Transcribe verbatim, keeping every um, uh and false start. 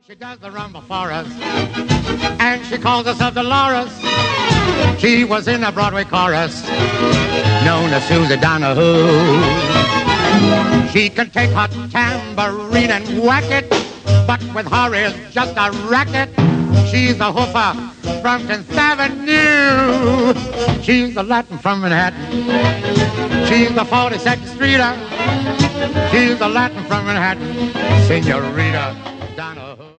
She does the rumba for us, and she calls herself Dolores. She was in the Broadway chorus, known as Susie Donahue. She can take her tambourine and whack it, but with her is just a racket. She's the hoofer from tenth Avenue. She's the Latin from Manhattan. She's the forty-second Streeter. She's the Latin from Manhattan, Senorita Donahue.